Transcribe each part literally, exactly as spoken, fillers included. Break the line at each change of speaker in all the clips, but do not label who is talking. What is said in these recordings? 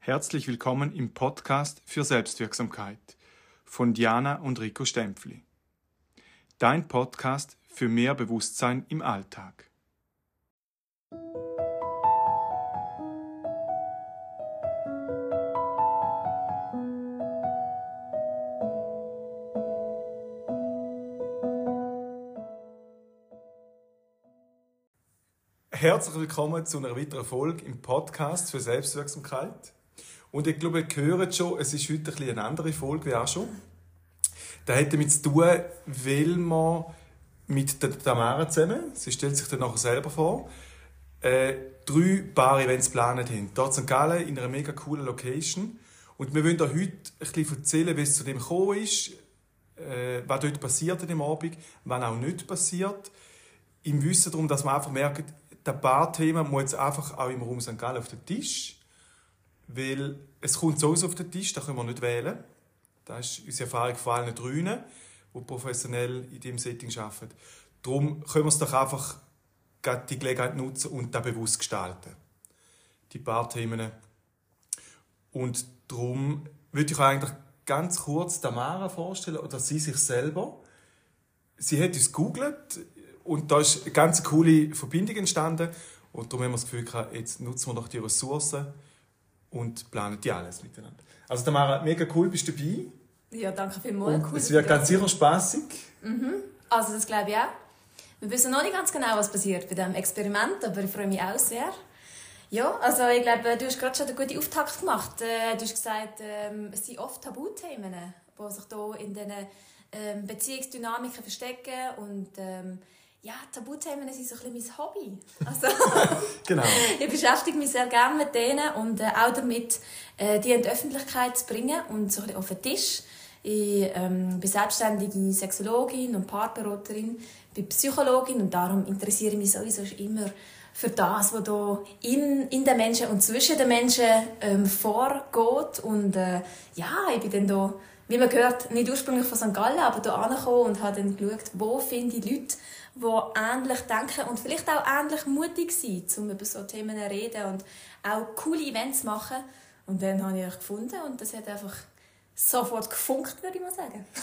Herzlich willkommen im Podcast für Selbstwirksamkeit von Diana und Rico Stempfli. Dein Podcast für mehr Bewusstsein im Alltag. Herzlich willkommen zu einer weiteren Folge im Podcast für Selbstwirksamkeit. Und ich glaube, ihr hört schon, es ist heute ein bisschen eine andere Folge wie auch schon. Das hat damit zu tun, weil wir mit der Tamara zusammen, sie stellt sich dann nachher selber vor, äh, drei Bar-Events geplant haben. Hier in Sankt Gallen, in einer mega coolen Location. Und wir wollen euch heute ein bisschen erzählen, wie es zu dem gekommen ist, äh, was dort passiert an dem Abend, was auch nicht passiert. Im Wissen darum, dass man einfach merkt, das Barthema muss jetzt einfach auch im Raum Sankt Gallen auf den Tisch. Weil es kommt sowieso auf den Tisch, da können wir nicht wählen. Das ist unsere Erfahrung von allen drei, die professionell in diesem Setting arbeiten. Darum können wir es doch einfach die Gelegenheit nutzen und das bewusst gestalten. Die Barthemen. Und darum würde ich euch eigentlich ganz kurz Tamara vorstellen, oder sie sich selber. Sie hat uns gegoogelt und da ist eine ganz coole Verbindung entstanden. Und darum haben wir das Gefühl gehabt, jetzt nutzen wir doch die Ressourcen und planen die alles miteinander. Also Tamara, mega cool, bist du dabei?
Ja, danke vielmals.
Cool, es wird ganz sicher spaßig.
Mhm. Also das glaube ich auch. Wir wissen noch nicht ganz genau, was passiert bei diesem Experiment, aber ich freue mich auch sehr. Ja, also ich glaube, du hast gerade schon eine gute Auftakt gemacht. Du hast gesagt, es sind oft Tabuthemen, die sich hier in diesen Beziehungsdynamiken verstecken und ähm, ja, Tabuthemen sind so ein bisschen mein Hobby. Also,
genau.
Ich beschäftige mich sehr gerne mit denen und äh, auch damit, äh, die in die Öffentlichkeit zu bringen und so ein bisschen auf den Tisch. Ich ähm, bin selbstständige Sexologin und Paarberaterin, bin Psychologin und darum interessiere ich mich sowieso immer für das, was da in, in den Menschen und zwischen den Menschen ähm, vorgeht. Und äh, ja, ich bin dann da, wie man gehört, nicht ursprünglich von Sankt Gallen, aber hier angekommen und habe dann geschaut, wo finde ich Leute, die ähnlich denken und vielleicht auch ähnlich mutig sind, um über solche Themen zu reden und auch coole Events zu machen. Und dann habe ich euch gefunden und das hat einfach sofort gefunkt, würde ich mal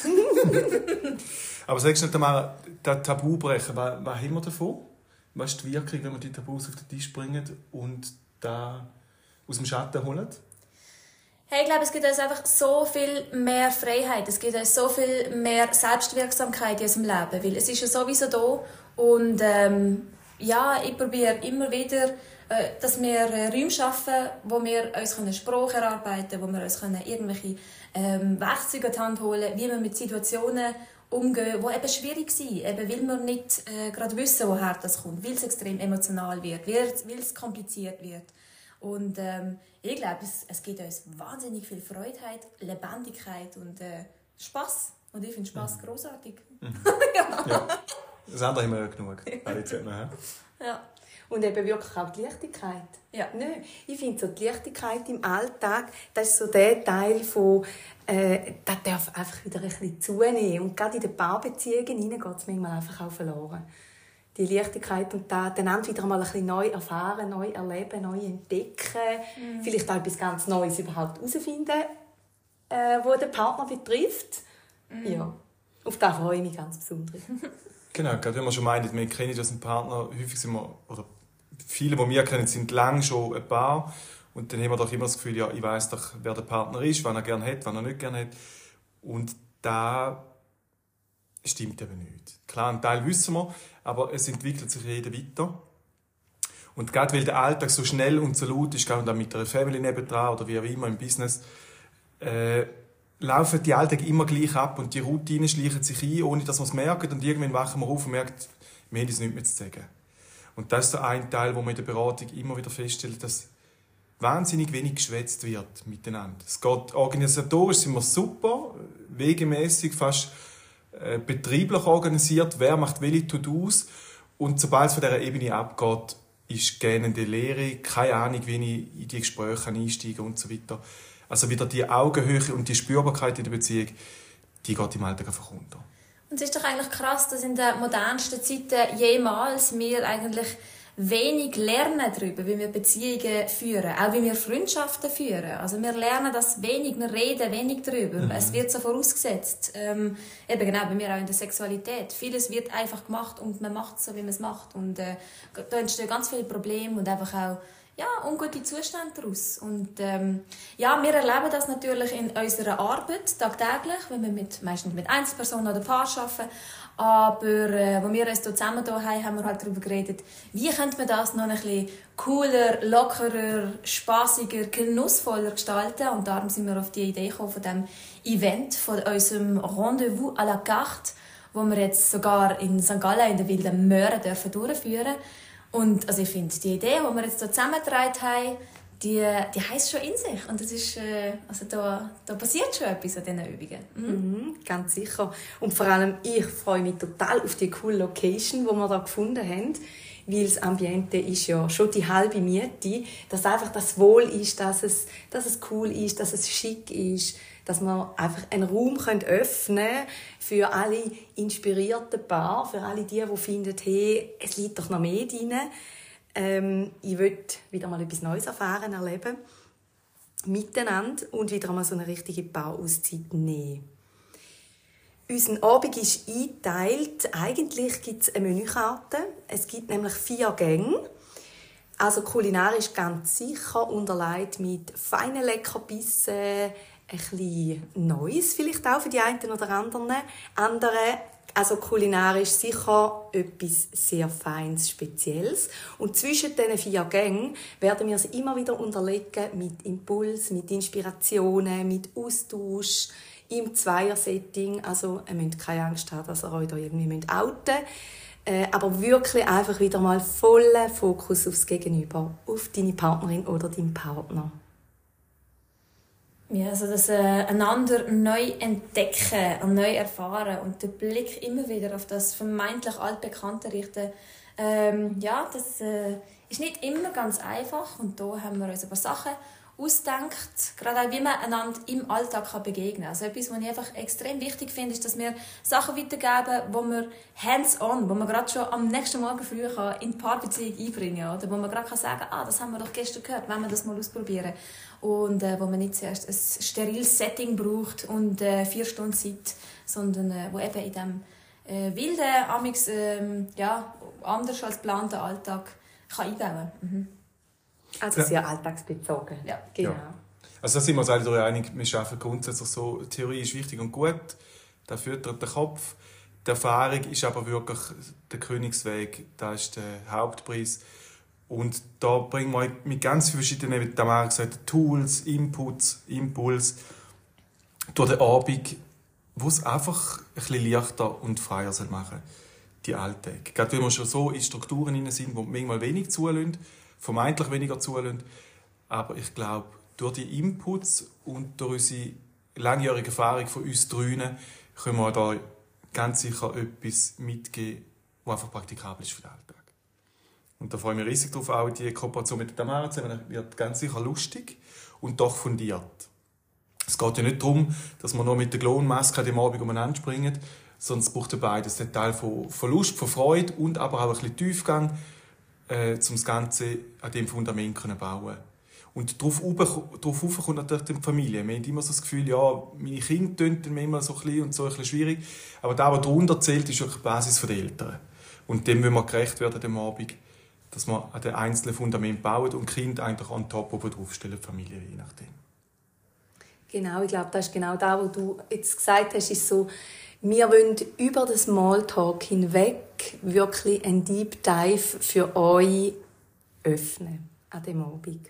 sagen.
Aber sagst du nicht einmal, das Tabu brechen, was, was haben wir davon? Was ist die Wirkung, wenn wir die Tabus auf den Tisch bringen und da aus dem Schatten holen?
Hey, ich glaube, es gibt uns einfach so viel mehr Freiheit, es gibt uns so viel mehr Selbstwirksamkeit in unserem Leben, weil es ist ja sowieso da und ähm, ja, ich probiere immer wieder, äh, dass wir Räume schaffen, wo wir uns eine Sprache erarbeiten können, wo wir uns irgendwelche ähm, Werkzeuge in die Hand holen, wie wir mit Situationen umgehen, die eben schwierig sind, eben weil wir nicht äh, gerade wissen, woher das kommt, weil es extrem emotional wird, weil es kompliziert wird. Und ähm, ich glaube, es, es gibt uns wahnsinnig viel Freude, Lebendigkeit und äh, Spass. Und ich finde Spass mhm. grossartig.
Mhm. ja. ja. Das andere haben wir ja genug. Ja.
ja. Und eben wirklich auch die Leichtigkeit.
Ja.
Nein, ich finde so die Leichtigkeit im Alltag, das ist so der Teil von, äh, das darf einfach wieder ein bisschen zunehmen. Und gerade in den Paarbeziehungen geht es manchmal einfach auch verloren. Die Leichtigkeit und da dann wieder mal ein bisschen neu erfahren, neu erleben, neu entdecken, mhm. vielleicht auch etwas ganz Neues überhaupt herausfinden, äh, wo den Partner betrifft. Mhm. Ja, auf das freue ich mich ganz besonders.
Genau, gerade wenn man schon meint, wir kennen unseren Partner, häufig sind wir, oder viele, die wir kennen, sind lange schon ein Paar und dann haben wir doch immer das Gefühl, ja, ich weiss doch, wer der Partner ist, was er gerne hat, was er nicht gerne hat. Und da stimmt eben nicht. Klar, einen Teil wissen wir, aber es entwickelt sich jeder weiter. Und gerade weil der Alltag so schnell und so laut ist, gerade mit einer Family nebendran oder wie auch immer im Business, äh, laufen die Alltag immer gleich ab und die Routinen schleichen sich ein, ohne dass wir es merken. Und irgendwann wachen wir auf und merken, wir haben es nicht mehr zu sagen. Und das ist so ein Teil, wo man in der Beratung immer wieder feststellt, dass wahnsinnig wenig geschwätzt wird miteinander. Es geht organisatorisch sind wir super, wegemässig fast äh, betrieblich organisiert, wer macht welche To-Dos. Und sobald es von dieser Ebene abgeht, ist gähnende Leere, keine Ahnung, wie ich in die Gespräche einsteige und so weiter. Also wieder die Augenhöhe und die Spürbarkeit in der Beziehung, die geht im Alltag einfach runter.
Und es ist doch eigentlich krass, dass in den modernsten Zeiten jemals wir eigentlich wenig lernen darüber, wie wir Beziehungen führen, auch wie wir Freundschaften führen. Also wir lernen das wenig, wir reden wenig darüber. Mhm. Es wird so vorausgesetzt. Ähm, eben genau, bei mir auch in der Sexualität. Vieles wird einfach gemacht und man macht es so, wie man es macht. Und äh, da entstehen ganz viele Probleme und einfach auch ja, ungute Zustände daraus. Und ähm, ja, wir erleben das natürlich in unserer Arbeit tagtäglich, wenn wir mit, meistens mit Einzelpersonen oder Paaren arbeiten. Aber äh, als wir uns hier zusammen hier haben, haben wir halt darüber geredet, wie könnte man das noch ein bisschen cooler, lockerer, spassiger, genussvoller gestalten. Und darum sind wir auf die Idee gekommen von diesem Event, von unserem Rendezvous à la carte, wo wir jetzt sogar in Sankt Gallen in den Wilden Möhren dürfen durchführen. Und also ich finde, die Idee, die wir jetzt hier zusammengetragen haben, die, die heisst schon in sich. Und das ist, äh, also da, da passiert schon etwas an diesen Übungen. Mhm.
Mhm, ganz sicher. Und vor allem, ich freue mich total auf die coole Location, die wir hier gefunden haben. Weil das Ambiente ist ja schon die halbe Miete. Dass einfach das Wohl ist, dass es, dass es cool ist, dass es schick ist. Dass wir einfach einen Raum öffnen können für alle inspirierten Paare, für alle die, die finden, hey, es liegt doch noch mehr drin. Ähm, ich will wieder mal etwas Neues erfahren, erleben, miteinander und wieder einmal so eine richtige Paarauszeit nehmen. Unser Abend ist eingeteilt. Eigentlich gibt es eine Menükarte. Es gibt nämlich vier Gänge. Also kulinarisch ganz sicher, unterlegt mit feinen Leckerbissen, ein bisschen Neues vielleicht auch für die einen oder anderen. Andere, also kulinarisch sicher etwas sehr Feines, Spezielles. Und zwischen diesen vier Gängen werden wir es immer wieder unterlegen mit Impuls, mit Inspirationen, mit Austausch, im Zweier-Setting. Also ihr müsst keine Angst haben, dass ihr euch da irgendwie outen müsst. Äh, aber wirklich einfach wieder mal vollen Fokus aufs Gegenüber, auf deine Partnerin oder deinen Partner.
Ja, also das äh, einander neu entdecken und neu erfahren und den Blick immer wieder auf das vermeintlich Altbekannte richten, ähm, ja, das äh, ist nicht immer ganz einfach. Und da haben wir uns ein paar Sachen ausdenkt, gerade auch, wie man einander im Alltag begegnen kann. Also etwas, was ich einfach extrem wichtig finde, ist, dass wir Sachen weitergeben, wo wir hands-on, wo man gerade schon am nächsten Morgen früh in die Paarbeziehung einbringen kann. Oder wo man gerade sagen kann, ah, das haben wir doch gestern gehört, wollen wir das mal ausprobieren. Und äh, wo man nicht zuerst ein steriles Setting braucht und äh, vier Stunden Zeit, sondern äh, wo eben in diesem äh, wilden, amix, äh, ja, anders als geplanten Alltag kann einbauen kann. Mhm.
Also sehr alltagsbezogen.
Ja.
Genau.
Ja. Also da sind wir uns alle darüber einig, wir arbeiten grundsätzlich so, Theorie ist wichtig und gut, das füttert den Kopf. Die Erfahrung ist aber wirklich der Königsweg, das ist der Hauptpreis. Und da bringen wir mit ganz verschiedenen, wie Tamara gesagt hat, Tools, Inputs, Impuls durch den Abend, wo es einfach ein bisschen leichter und freier machen soll, die Alltag. Gerade wenn wir schon so in Strukturen sind, die manchmal wenig zulassen, vermeintlich weniger zulassen. Aber ich glaube, durch die Inputs und durch unsere langjährige Erfahrung von uns drinnen können wir da ganz sicher etwas mitgeben, was einfach praktikabel ist für den Alltag. Und da freue ich mich riesig drauf, auch die Kooperation mit der Tamara zusammen wird ganz sicher lustig und doch fundiert. Es geht ja nicht darum, dass wir nur mit der Klonmaske am Abend umeinander springen, sondern es braucht beides. Den Teil von, von Lust, von Freude und aber auch ein bisschen Tiefgang, äh, um das Ganze an diesem Fundament zu bauen. Und darauf rauf kommt natürlich die Familie. Wir haben immer so das Gefühl, ja, meine Kinder tönen immer so ein bisschen und so ein bisschen schwierig. Aber das, was darunter zählt, ist wirklich die Basis der Eltern. Und dem wollen wir gerecht werden am Abend, dass wir an den einzelnen Fundament bauen und Kind eigentlich on top oben draufstellen, die Familie, je nachdem.
Genau, ich glaube, das ist genau das, was du jetzt gesagt hast, ist so, wir wollen über den Smalltalk hinweg wirklich einen Deep Dive für euch öffnen an dem Abend.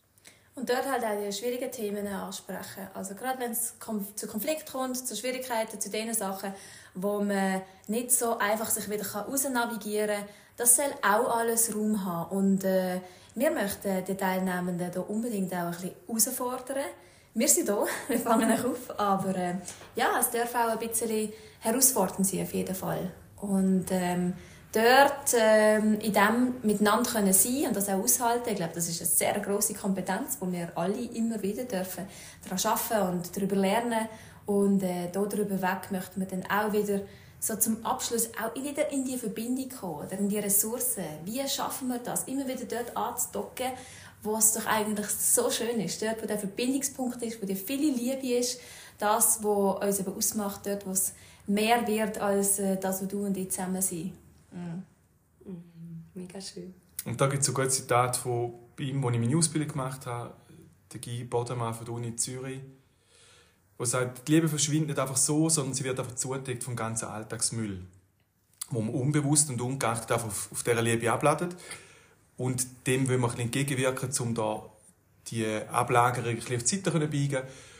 Und dort halt auch die schwierigen Themen ansprechen. Also gerade wenn es zu Konflikt kommt, zu Schwierigkeiten, zu den Sachen, wo man nicht so einfach sich wieder rausnavigieren kann, das soll auch alles Raum haben. Und äh, wir möchten die Teilnehmenden hier unbedingt auch ein bisschen herausfordern. Wir sind hier, wir fangen euch auf, aber äh, ja, es darf auch ein bisschen herausfordernd sein, auf jeden Fall. Und ähm, dort ähm, in dem miteinander können sein und das auch aushalten, ich glaube, das ist eine sehr grosse Kompetenz, die wir alle immer wieder dürfen daran arbeiten und darüber lernen. Und äh, darüber weg möchten wir dann auch wieder so zum Abschluss auch wieder in die Verbindung kommen oder in die Ressourcen. Wie schaffen wir das, immer wieder dort anzudocken, wo es doch eigentlich so schön ist. Dort, wo der Verbindungspunkt ist, wo die viele Liebe ist, das, was uns eben ausmacht, dort, wo es mehr wird als das, was du und ich zusammen sind. Mhm.
Mhm. Mega schön.
Und da gibt es so ein gutes Zitat von ihm, als ich meine Ausbildung gemacht habe, der Guy Bodemann von der Uni Zürich, der sagt, die Liebe verschwindet nicht einfach so, sondern sie wird einfach zugedeckt vom ganzen Alltagsmüll, wo man unbewusst und ungeachtet einfach auf, auf dieser Liebe abladet. Und dem wollen wir ein bisschen entgegenwirken, um da die Ablagerung ein bisschen auf die Seite zu biegen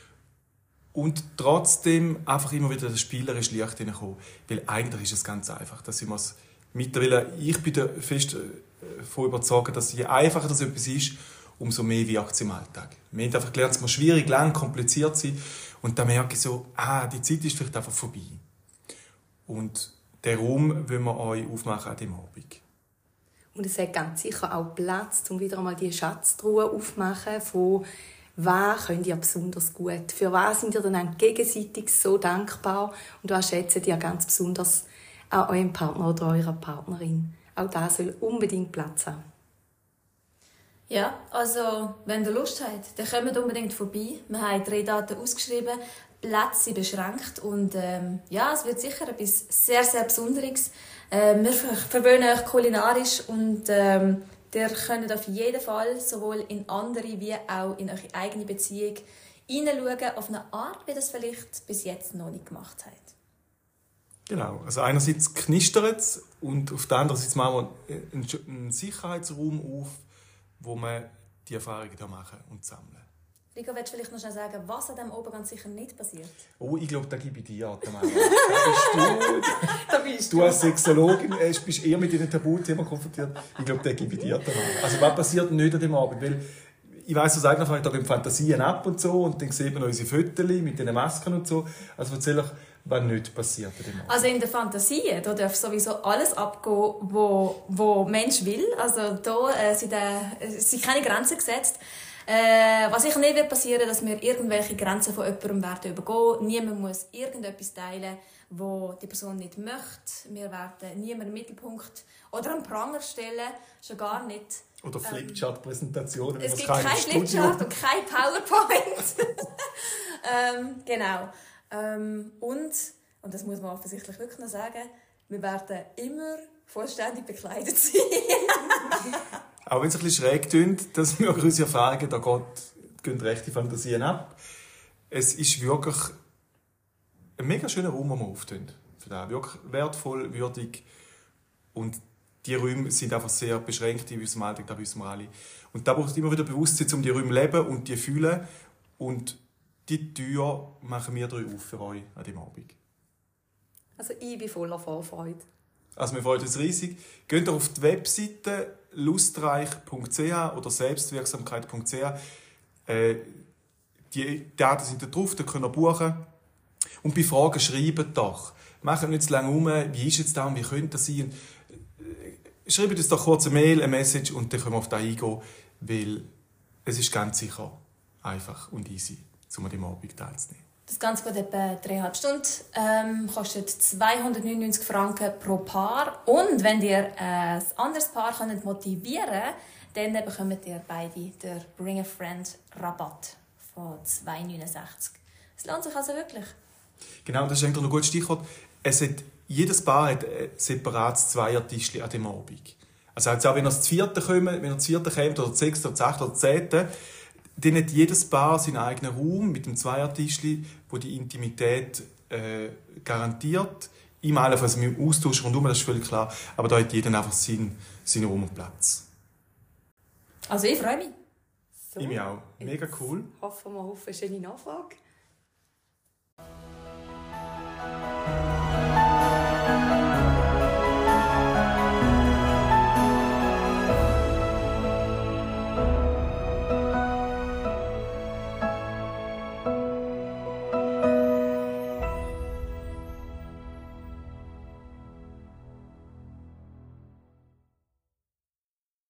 und trotzdem einfach immer wieder das spielerische Licht hineinkommen. Weil eigentlich ist es ganz einfach. Dass wir es mittlerweile, ich bin fest davon überzeugt, dass je einfacher das etwas ist, umso mehr wirkt es im Alltag. Wir haben einfach gelernt, es muss schwierig, lang, kompliziert sein. Und dann merke ich so, ah, die Zeit ist vielleicht einfach vorbei. Und den Raum wollen wir euch aufmachen an diesem Abend.
Und es hat ganz sicher auch Platz, um wieder einmal die Schatztruhe aufzumachen, von was könnt ihr besonders gut, für was sind ihr dann gegenseitig so dankbar und was schätzt ihr ganz besonders an eurem Partner oder eurer Partnerin. Auch das soll unbedingt Platz haben.
Ja, also wenn ihr Lust habt, dann kommt unbedingt vorbei. Wir haben drei Daten ausgeschrieben, Plätze sind beschränkt und ähm, ja, es wird sicher etwas sehr, sehr Besonderes. Äh, wir verwöhnen euch kulinarisch und ähm, ihr könnt auf jeden Fall sowohl in andere wie auch in eure eigene Beziehung hineinschauen, auf eine Art, wie das vielleicht bis jetzt noch nicht gemacht habt.
Genau, also einerseits knistert es und auf der anderen Seite machen wir einen Sicherheitsraum auf, wo man die Erfahrungen machen und sammeln.
Rico, willst du vielleicht noch schnell sagen, was an diesem oben ganz sicher nicht passiert?
Oh, ich glaube, da gebe ich dir, Tamara. Da bist du.
Da bist
du als Sexologin bist eher mit diesen Tabuthemen konfrontiert. Ich glaube, da gebe ich dir, Tamara. Also was passiert nicht an dem Abend? Weil ich weiss, aus eigener Erfahrung, da gehen Fantasien ab und so und dann sieht man unsere Fotos mit diesen Masken und so. Also erzähl euch, was nicht passiert an dem Abend.
Also in der Fantasie, da darf sowieso alles abgehen, wo, wo Mensch will. Also da äh, sind, äh, sind keine Grenzen gesetzt. Äh, was sicher nicht wird passieren, dass wir irgendwelche Grenzen von jemandem werden übergehen. Niemand muss irgendetwas teilen, wo die Person nicht möchte. Wir werden niemanden im Mittelpunkt oder am Pranger stellen, schon gar nicht.
Oder Flipchart-Präsentationen.
Es gibt kein Flipchart und kein PowerPoint. ähm, genau. Ähm, und, und das muss man offensichtlich wirklich noch sagen, wir werden immer vollständig bekleidet sein.
Auch wenn es ein bisschen schräg klingt, dass wir unsere Erfahrungen, da geht, gehen rechte Fantasien ab. Es ist wirklich ein mega schöner Raum, den wir auftun. Wirklich wertvoll, würdig. Und die Räume sind einfach sehr beschränkt in unserem Alltag, das wissen wir alle. Und da braucht es immer wieder Bewusstsein, um die Räume zu leben und die zu fühlen. Und die Tür machen wir drei auf für euch an diesem Abend.
Also ich bin voller Vorfreude.
Also wir freuen uns riesig. Geht auf die Webseite lustreich punkt c h oder selbstwirksamkeit punkt c h. Äh, die Daten sind da drauf, da könnt ihr buchen. Und bei Fragen schreibt doch. Macht nicht zu lange um, wie ist jetzt das und wie könnte das sein. Schreibt uns doch kurz eine Mail, eine Message und dann können wir auf das eingehen, weil es ist ganz sicher einfach und easy, um an diesem Abend teilzunehmen.
Das Ganze geht etwa dreieinhalb Stunden, ähm, kostet zweihundertneunundneunzig Franken pro Paar. Und wenn ihr ein anderes Paar könnt motivieren könnt, dann bekommt ihr beide den Bring a Friend Rabatt von zwei neunundsechzig. Es lohnt sich also wirklich.
Genau, das ist eigentlich ein gutes Stichwort. Es hat, jedes Paar hat ein separates Zweiertischchen an diesem Abend. Also auch wenn ihr das vierte kommt, wenn ihr das vierte kommt, oder das sechste, oder das achte, oder das zehnte, dann hat jedes Paar seinen eigenen Raum mit dem Zweiertischli, wo die Intimität äh, garantiert. Im Allenfalls mit dem Austausch rundherum, das ist völlig klar. Aber da hat jeder einfach seinen, seinen Raum und Platz.
Also ich freue mich.
So,
ich mich auch. Mega cool.
Hoffen wir auf eine schöne Nachfrage.